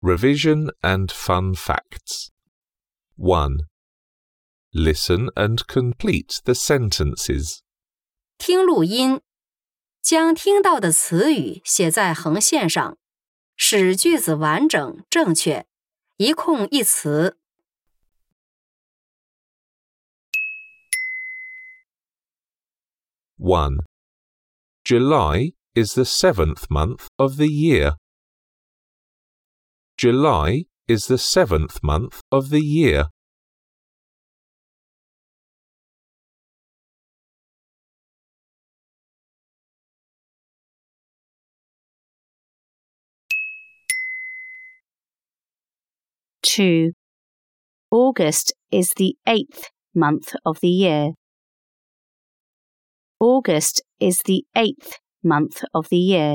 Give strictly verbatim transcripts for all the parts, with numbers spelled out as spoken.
Revision and fun facts. one. Listen and complete the sentences. 听录音，将听到的词语写在横线上，使句子完整正确，一空一词。 one. July is the seventh month of the year. July is the seventh month of the year. two. August is the eighth month of the year. August is the eighth month of the year.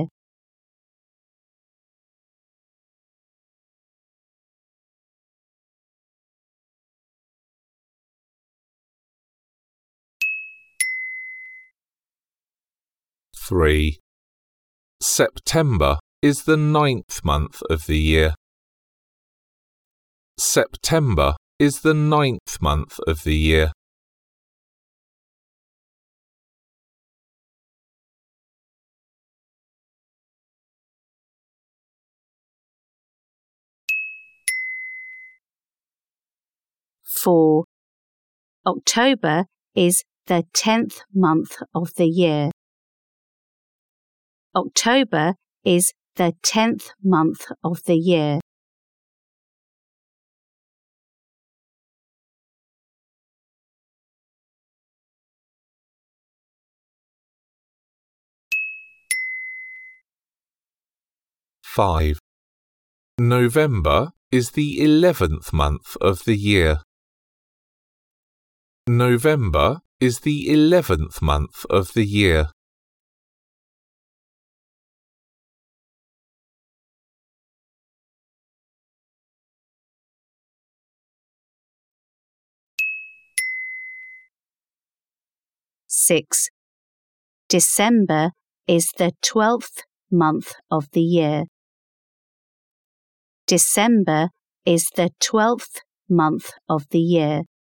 three. September is the ninth month of the year. September is the ninth month of the year. four. October is the tenth month of the year. October is the tenth month of the year. five. November is the eleventh month of the year. November is the eleventh month of the year. six. December is the twelfth month of the year. December is the twelfth month of the year.